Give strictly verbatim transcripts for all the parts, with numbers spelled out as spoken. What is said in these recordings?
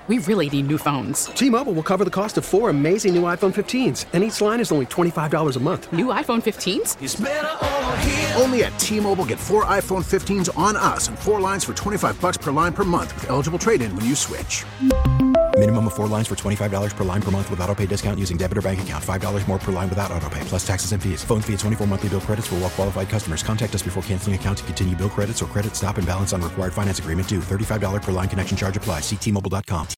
We really need new phones. T-Mobile will cover the cost of four amazing new iPhone fifteens, and each line is only twenty-five dollars a month. New iPhone fifteens? It's better over here. Only at T-Mobile, get four iPhone fifteens on us and four lines for twenty-five dollars per line per month with eligible trade-in when you switch. Minimum of four lines for twenty-five dollars per line per month with autopay discount using debit or bank account. five dollars more per line without autopay, plus taxes and fees. Phone fee at twenty-four monthly bill credits for well-qualified customers. Contact us before canceling account to continue bill credits or credit stop and balance on required finance agreement due. thirty-five dollars per line connection charge applies. See T Mobile dot com.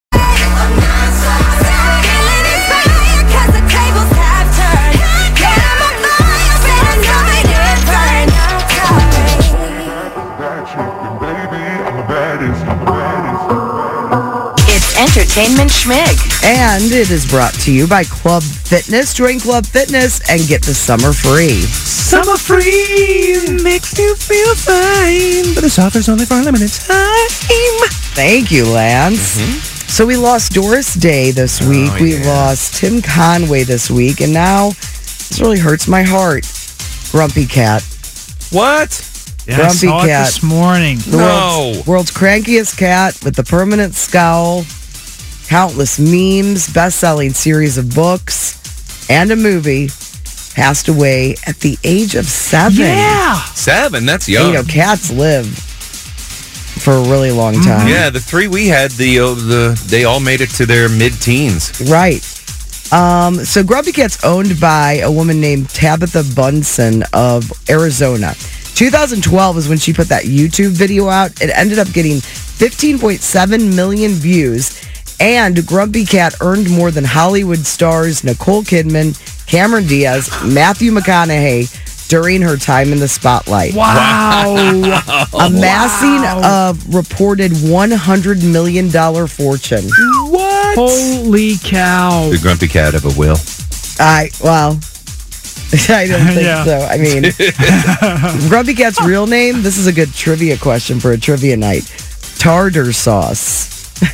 Entertainment Schmig. And it is brought to you by Club Fitness. Join Club Fitness and get the summer free. Summer free makes you feel fine, but this offer's only for a limited time. Thank you, Lance. Mm-hmm. So we lost Doris Day this week. Oh, we yeah. lost Tim Conway this week. And now this really hurts my heart. Grumpy Cat. What? Yeah, Grumpy I saw Cat. It this morning. The no. World's, world's crankiest cat with the permanent scowl, countless memes, best-selling series of books, and a movie, passed away at the age of seven. Yeah. Seven? That's young. You know, cats live for a really long time. Yeah, the three we had, the uh, the they all made it to their mid-teens. Right. Um, so Grumpy Cat's owned by a woman named Tabitha Bunsen of Arizona. twenty twelve is when she put that YouTube video out. It ended up getting fifteen point seven million views. And Grumpy Cat earned more than Hollywood stars Nicole Kidman, Cameron Diaz, Matthew McConaughey during her time in the spotlight. Wow. Amassing wow. a reported one hundred million dollars fortune. What? Holy cow. The Grumpy Cat of a will. I, well... I don't think yeah. so. I mean, Grumpy Cat's real name, this is a good trivia question for a trivia night. Tartar sauce.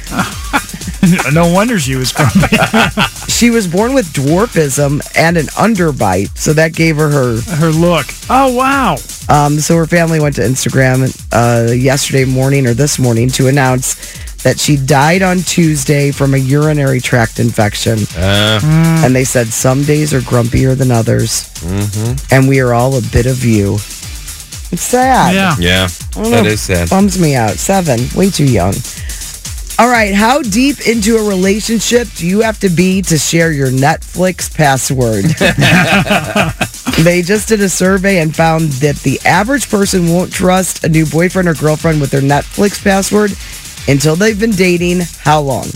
No wonder she was grumpy. She was born with dwarfism and an underbite, so that gave her her... Her look. Oh, wow. Um, so her family went to Instagram uh, yesterday morning or this morning to announce that she died on Tuesday from a urinary tract infection. Uh, mm. And they said some days are grumpier than others. Mm-hmm. And we are all a bit of you. It's sad. Yeah. Yeah, that know, is sad. Bums me out. Seven. Way too young. All right. How deep into a relationship do you have to be to share your Netflix password? They just did a survey and found that the average person won't trust a new boyfriend or girlfriend with their Netflix password until they've been dating how long?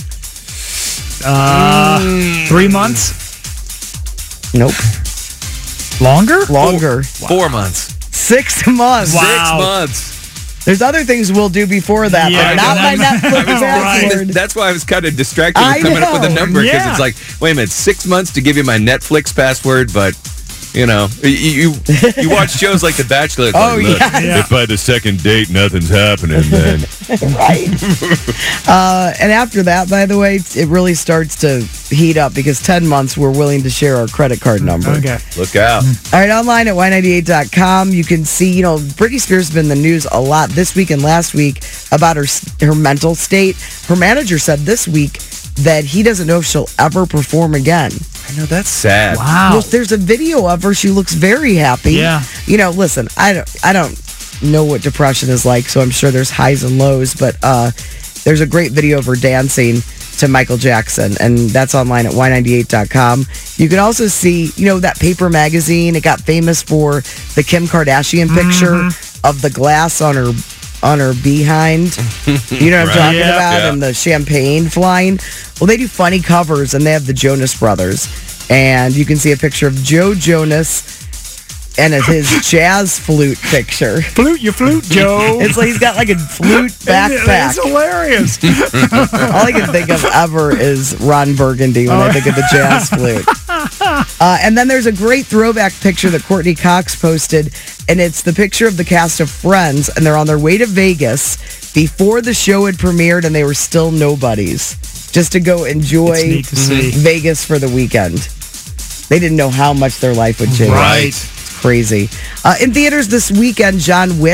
Uh, mm. Three months? Nope. Longer? Longer. Four, wow. Four months. Six months. Wow. Six months. There's other things we'll do before that, yeah, but not my Netflix password. That's why I was kind of distracted with I coming know. up with a number, because yeah. it's like, wait a minute, six months to give you my Netflix password, but... You know, you, you you watch shows like The Bachelor. It's oh, like, look, yes. yeah. If by the second date nothing's happening, then. Right. uh, and after that, by the way, it really starts to heat up because ten months we're willing to share our credit card number. Okay. Look out. All right, online at Y ninety-eight dot com, you can see, you know, Britney Spears has been in the news a lot this week and last week about her her mental state. Her manager said this week that he doesn't know if she'll ever perform again. I know, that's sad. Wow. Well, there's a video of her. She looks very happy. Yeah. You know, listen, I don't, I don't know what depression is like, so I'm sure there's highs and lows, but uh, there's a great video of her dancing to Michael Jackson, and that's online at Y ninety-eight dot com. You can also see, you know, that Paper magazine. It got famous for the Kim Kardashian picture mm-hmm. of the glass on her on her behind. You know what I'm right. talking yeah, about? Yeah. And the champagne flying. Well, they do funny covers, and they have the Jonas Brothers. And you can see a picture of Joe Jonas and his jazz flute picture. Flute, you flute, Joe. It's like he's got like a flute backpack. It's hilarious. All I can think of ever is Ron Burgundy when oh. I think of the jazz flute. Uh, and then there's a great throwback picture that Courtney Cox posted, and it's the picture of the cast of Friends, and they're on their way to Vegas before the show had premiered, and they were still nobodies, just to go enjoy to see. Vegas for the weekend. They didn't know how much their life would change. Right. It's crazy. Uh, in theaters this weekend, John Wick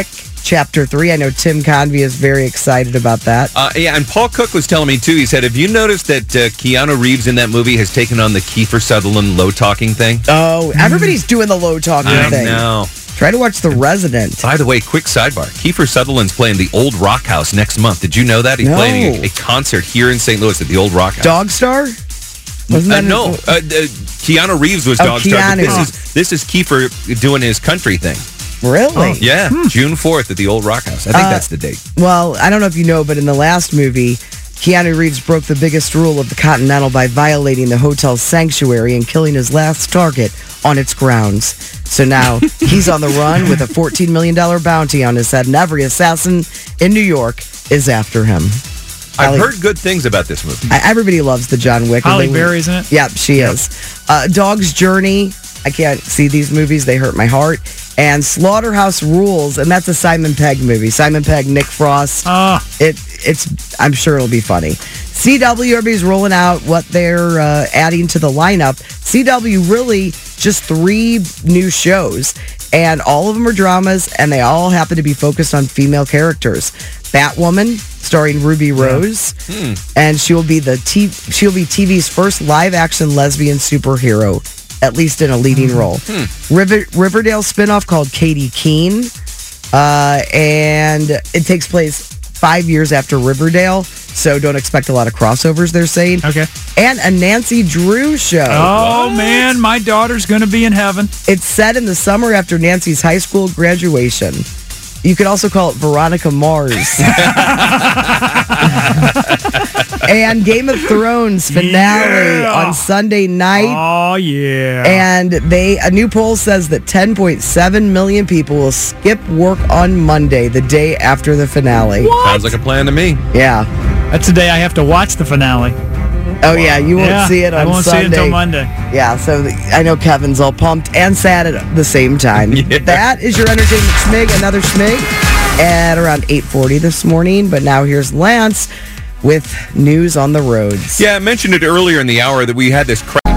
Chapter three. I know Tim Convey is very excited about that. Uh, yeah, and Paul Cook was telling me, too, he said, have you noticed that uh, Keanu Reeves in that movie has taken on the Kiefer Sutherland low-talking thing? Oh, everybody's doing the low-talking I thing. know. Try to watch The Resident. By the way, quick sidebar. Kiefer Sutherland's playing the Old Rock House next month. Did you know that? He's No. playing a, a concert here in Saint Louis at the Old Rock House. Dog Star? Wasn't Uh, that no, in- uh, uh, Keanu Reeves was Oh, Dog Star. But Keanu. this is this is Kiefer doing his country thing. Really? Yeah, June fourth at the Old Rock House. I think Uh, that's the date. Well, I don't know if you know, but in the last movie, Keanu Reeves broke the biggest rule of the Continental by violating the hotel's sanctuary and killing his last target on its grounds. So now he's on the run with a fourteen million dollars bounty on his head, and every assassin in New York is after him. I've Holly- heard good things about this movie. I- Everybody loves the John Wick. Halle They- Berry's in it? Yep, she is. Uh, Dog's Journey. I can't see these movies. They hurt my heart. And Slaughterhouse Rules, and that's a Simon Pegg movie. Simon Pegg, Nick Frost. Ah. It, it's. I'm sure it'll be funny. C W, everybody's rolling out what they're uh, adding to the lineup. C W, really just three new shows, and all of them are dramas, and they all happen to be focused on female characters. Batwoman, starring Ruby Rose, and she'll be the T- she'll be T V's first live-action lesbian superhero, at least in a leading role. River- Riverdale spinoff called Katie Keene, uh, and it takes place five years after Riverdale, so don't expect a lot of crossovers, they're saying. Okay. And a Nancy Drew show. Oh, man, my daughter's going to be in heaven. It's set in the summer after Nancy's high school graduation. You could also call it Veronica Mars. And Game of Thrones finale Yeah. on Sunday night. Oh, yeah. And they a new poll says that ten point seven million people will skip work on Monday, the day after the finale. Sounds like a plan to me. Yeah. That's the day I have to watch the finale. Oh, yeah, you won't Yeah, see it on I won't Sunday. see it until Monday. Yeah, so the, I know Kevin's all pumped and sad at the same time. Yeah. That is your entertainment schmig, another schmig at around eight forty this morning. But now here's Lance with news on the roads. Yeah, I mentioned it earlier in the hour that we had this crash.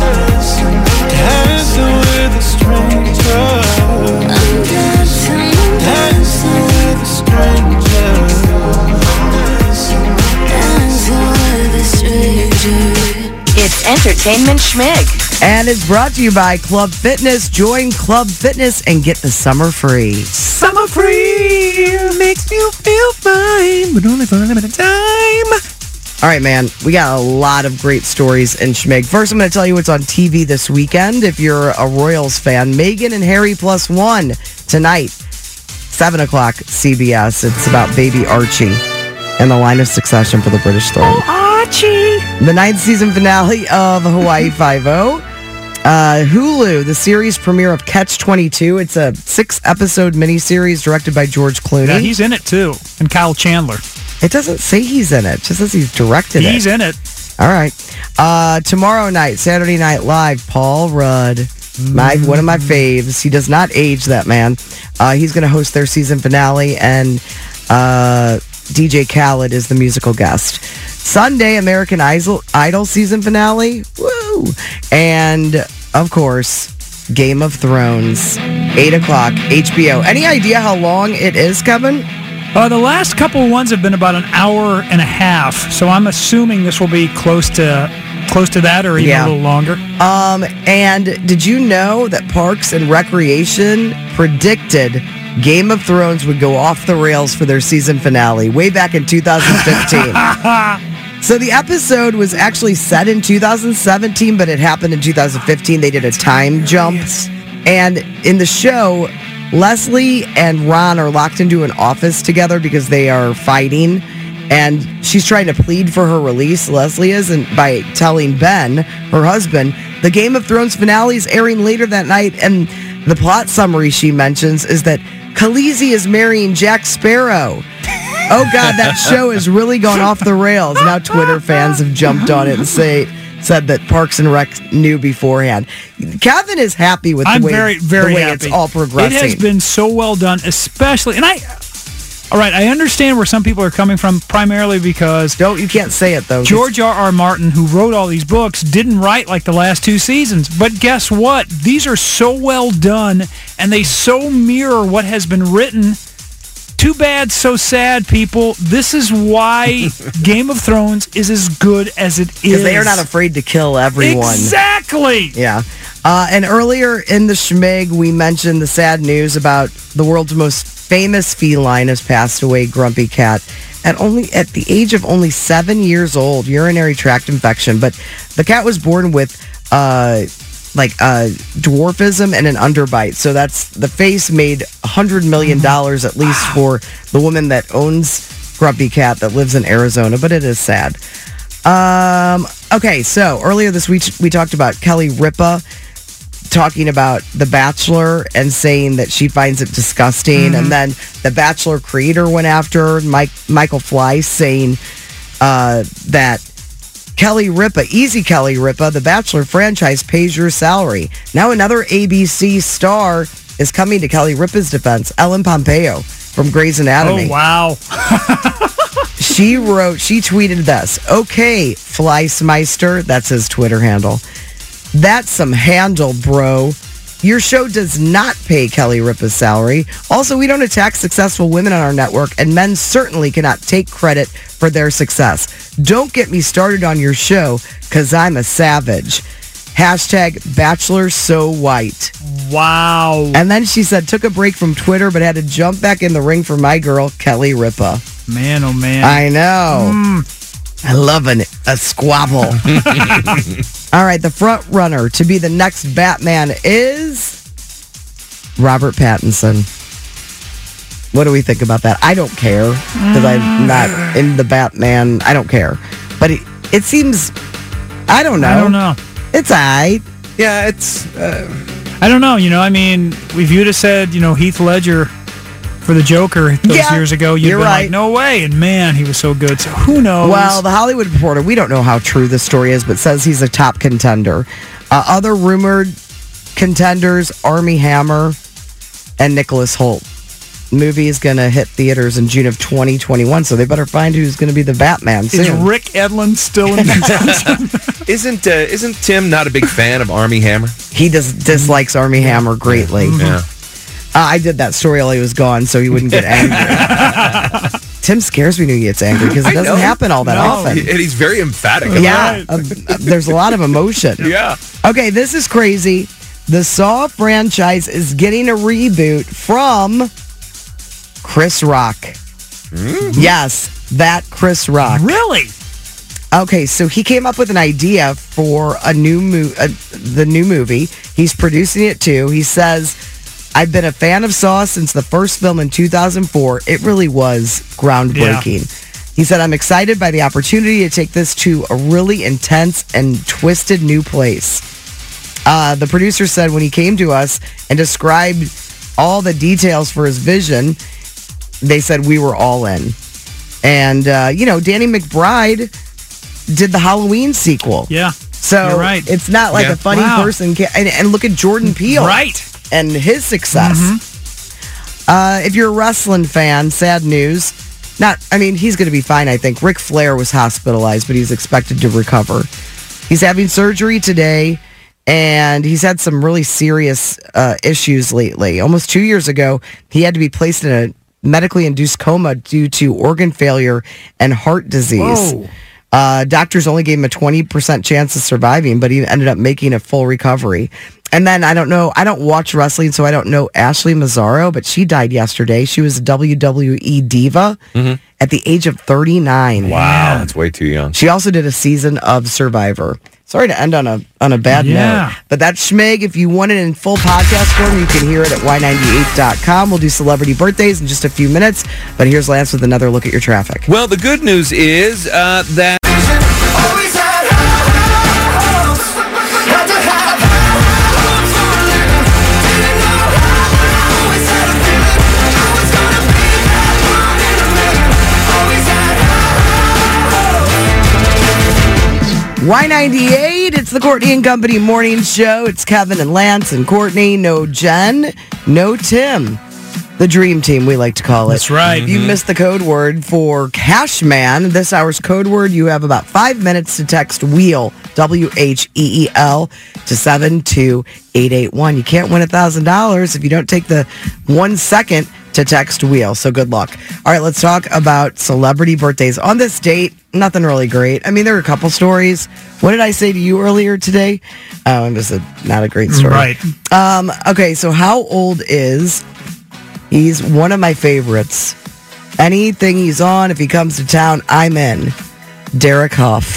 It's Entertainment Schmig. And it's brought to you by Club Fitness. Join Club Fitness and get the summer free. Summer free makes you feel fine, but only for a limited time. All right, man, we got a lot of great stories in Schmig. First, I'm going to tell you what's on T V this weekend. If you're a Royals fan, Meghan and Harry Plus One tonight, seven o'clock, C B S. It's about baby Archie and the line of succession for the British throne. Archie. The ninth season finale of Hawaii Five-O. Uh, Hulu, the series premiere of Catch twenty-two. It's a six-episode miniseries directed by George Clooney. Yeah, he's in it, too. And Kyle Chandler. It doesn't say he's in it. It just says he's directed it. He's in it. All right. Uh, tomorrow night, Saturday Night Live, Paul Rudd, my one of my faves. He does not age, that man. Uh, he's going to host their season finale, and uh, D J Khaled is the musical guest. Sunday, American Idol, Idol season finale. Woo! And, of course, Game of Thrones, eight o'clock, H B O. Any idea how long it is, Kevin? Uh, the last couple ones have been about an hour and a half, so I'm assuming this will be close to close to that or even Yeah. a little longer. Um, and did you know that Parks and Recreation predicted Game of Thrones would go off the rails for their season finale way back in two thousand fifteen? So the episode was actually set in two thousand seventeen, but it happened in two thousand fifteen. They did a time jump. And in the show, Leslie and Ron are locked into an office together because they are fighting. And she's trying to plead for her release, Leslie is, and by telling Ben, her husband, the Game of Thrones finale is airing later that night. And the plot summary she mentions is that Khaleesi is marrying Jack Sparrow. Oh, God, that show is really gone off the rails. Now Twitter fans have jumped on it and say said that Parks and Rec knew beforehand. Kevin is happy with the I'm way, very, very the way happy. it's all progressing. It has been so well done, especially, and I, all right, I understand where some people are coming from, primarily because Don't you can't say it though. George R. R. Martin, who wrote all these books, didn't write like the last two seasons. But guess what? These are so well done, and they so mirror what has been written too bad, so sad, people. This is why Game of Thrones is as good as it is. Because they are not afraid to kill everyone. Exactly. Yeah. Uh, and earlier in the Schmig, we mentioned the sad news about the world's most famous feline has passed away, Grumpy Cat, at only at the age of only seven years old, urinary tract infection. But the cat was born with uh, like uh, dwarfism and an underbite. So that's the face made one hundred million dollars at least for the woman that owns Grumpy Cat that lives in Arizona. But it is sad. Um, okay, so earlier this week we talked about Kelly Ripa talking about The Bachelor and saying that she finds it disgusting. Mm-hmm. And then The Bachelor creator went after Mike, Michael Fly saying uh, that Kelly Ripa, Easy Kelly Ripa, The Bachelor franchise pays your salary. Now another A B C star is coming to Kelly Ripa's defense, Ellen Pompeo from Grey's Anatomy. Oh, wow. She wrote, she tweeted this. Okay, Fleissmeister, that's his Twitter handle. That's some handle, bro. Your show does not pay Kelly Ripa's salary. Also, we don't attack successful women on our network, and men certainly cannot take credit for their success. Don't get me started on your show, because I'm a savage. Hashtag Bachelor So White. Wow. And then she said, took a break from Twitter, but had to jump back in the ring for my girl, Kelly Ripa. Man, oh man. I know. Mm. I love an, a squabble. All right, the front runner to be the next Batman is Robert Pattinson. What do we think about that? I don't care because I'm not in the Batman. I don't care. But it, it seems, I don't know. I don't know. It's all right. Yeah, it's... Uh... I don't know. You know, I mean, if you'd have said, you know, Heath Ledger for the Joker those yeah, years ago, you'd you're been right. like, no way. And man, he was so good. So who knows? Well, the Hollywood Reporter, we don't know how true this story is, but says he's a top contender. Uh, other rumored contenders, Armie Hammer and Nicholas Hoult. The movie is going to hit theaters in June of twenty twenty-one, so they better find who's going to be the Batman soon. Is Rick Edlund still in contention? isn't, uh, isn't Tim not a big fan of Armie Hammer? He does, dislikes Armie Hammer greatly. Yeah. Uh, I did that story while he was gone so he wouldn't get angry. Tim scares me when he gets angry because it doesn't happen all that no, often. And he's very emphatic. Yeah, Right. uh, there's a lot of emotion. Yeah. Okay, this is crazy. The Saw franchise is getting a reboot from Chris Rock. Mm. Yes, that Chris Rock. Really? Okay, so he came up with an idea for a new mo- uh, the new movie. He's producing it too. He says, I've been a fan of Saw since the first film in two thousand four. It really was groundbreaking. Yeah. He said, I'm excited by the opportunity to take this to a really intense and twisted new place. Uh, the producer said when he came to us and described all the details for his vision, they said we were all in. And, uh, you know, Danny McBride did the Halloween sequel. Yeah. So you're right. It's not like yeah. a funny wow. person. Can, and, and look at Jordan Peele. Right. And his success. Mm-hmm. Uh, if you're a wrestling fan, sad news. Not, I mean, he's going to be fine, I think. Ric Flair was hospitalized, but he's expected to recover. He's having surgery today, and he's had some really serious uh, issues lately. Almost two years ago, he had to be placed in a medically induced coma due to organ failure and heart disease. Whoa. Uh, doctors only gave him a twenty percent chance of surviving, but he ended up making a full recovery. And then I don't know, I don't watch wrestling, so I don't know Ashley Mazzaro, but she died yesterday. She was a W W E diva mm-hmm. at the age of thirty-nine. Wow, that's way too young. She also did a season of Survivor. Sorry to end on a on a bad yeah. note. But that's Schmig. If you want it in full podcast form, you can hear it at Y ninety-eight dot com. We'll do celebrity birthdays in just a few minutes. But here's Lance with another look at your traffic. Well, the good news is uh, that... Y ninety-eight, it's the Courtney and Company Morning Show. It's Kevin and Lance and Courtney. No Jen, no Tim. The dream team, we like to call it. That's right. If you missed the code word for Cashman, this hour's code word, you have about five minutes to text WHEEL, W H E E L, to seven two eight eight one. You can't win one thousand dollars if you don't take the one second to text wheel. So good luck. All right, let's talk about celebrity birthdays. On this date, nothing really great. I mean, there were a couple stories. What did I say to you earlier today? Oh, it was a, not a great story. Right. Um, okay, so how old is, he's one of my favorites. Anything he's on, if he comes to town, I'm in. Derek Huff.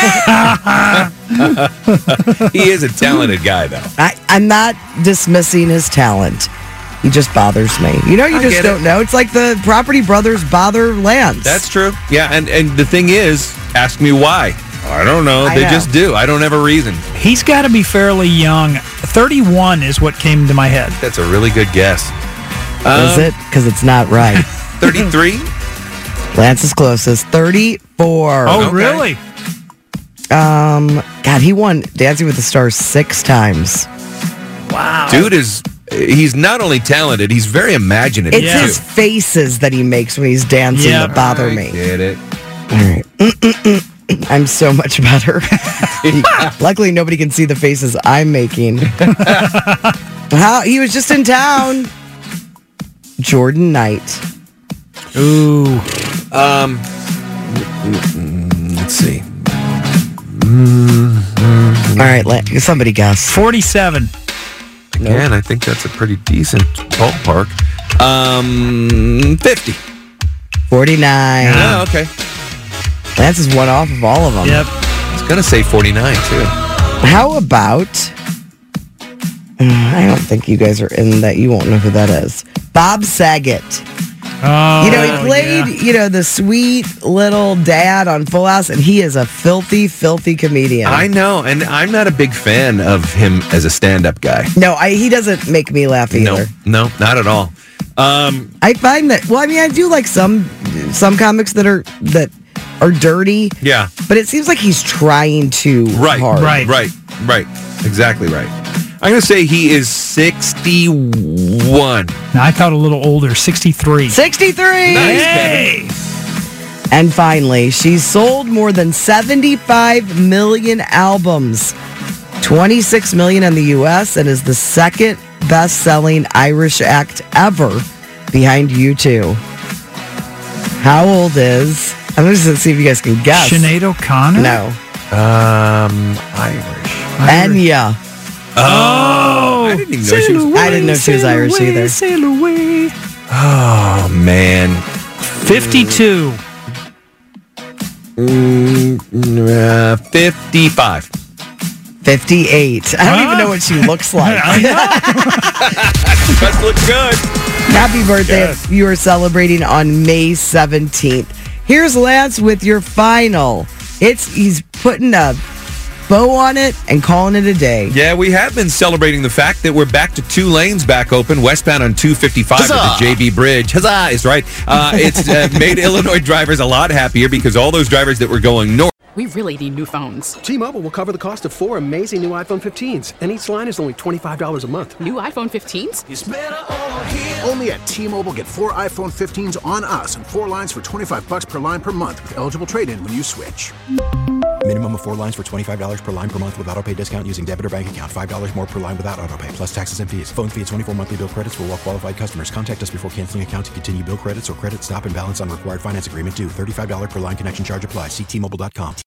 He is a talented guy, though. I, I'm not dismissing his talent. He just bothers me. You know, you I just get don't it. know. It's like the Property Brothers bother Lance. That's true. Yeah, and, and the thing is, ask me why. I don't know. I they know. just do. I don't have a reason. He's got to be fairly young. thirty-one is what came to my head. That's a really good guess. Is Um, it? Because it's not right. thirty-three? Lance is closest. thirty-four. Oh, Okay. really? Um, God, he won Dancing with the Stars six times. Wow. Dude is, he's not only talented, he's very imaginative, It's Yeah. his too. faces that he makes when he's dancing Yeah. that bother I me. get it. All right. I'm so much better. Luckily, nobody can see the faces I'm making. How he was just in town. Jordan Knight. Ooh. Um, let's see. All right, let somebody guess. forty-seven. Again, I think that's a pretty decent ballpark. Um, fifty. forty-nine. Oh, okay. Lance is one off of all of them. Yep. I was going to say forty-nine, too. How about? Mm, I don't think you guys are in that. You won't know who that is. Bob Saget. Oh, You know, he played, yeah. you know, the sweet little dad on Full House, and he is a filthy, filthy comedian. I know, and I'm not a big fan of him as a stand-up guy. no, I, he doesn't make me laugh either. No, no, not at all. Um, I find that. Well, I mean, I do like some some comics that are that are dirty. yeah, But it seems like he's trying too right, hard. right. right, right, exactly right. I'm going to say he is sixty-one. Now, I thought a little older, sixty-three. sixty-three. Nice. Hey! And finally, she's sold more than seventy-five million albums, twenty-six million in the U S, and is the second best-selling Irish act ever, behind U two. How old is? I'm just going to see if you guys can guess. Sinead O'Connor? No. Um, Irish. Enya. Oh! I didn't even know she was. I didn't know she was Irish away, either. Sail away. Oh man. fifty-two. Mm, uh, fifty-five. fifty-eight. I don't Huh? even know what she looks like. I know. Must look good. Happy birthday Yes. if you are celebrating on May seventeenth. Here's Lance with your final. It's he's putting a bow on it and calling it a day. Yeah, we have been celebrating the fact that we're back to two lanes back open, westbound on two fifty-five at the J B Bridge. Huzzah is right. Uh, it's uh, made Illinois drivers a lot happier because all those drivers that were going north. We really need new phones. T-Mobile will cover the cost of four amazing new iPhone fifteens, and each line is only twenty-five dollars a month. New iPhone fifteens? Only at T-Mobile, get four iPhone fifteens on us and four lines for twenty-five bucks per line per month with eligible trade-in when you switch. Minimum of four lines for twenty-five dollars per line per month with auto pay discount using debit or bank account. five dollars more per line without auto pay, plus taxes and fees. Phone fee at twenty-four monthly bill credits for well-qualified customers. Contact us before canceling account to continue bill credits or credit stop and balance on required finance agreement due. thirty-five dollars per line connection charge applies. See T Mobile dot com.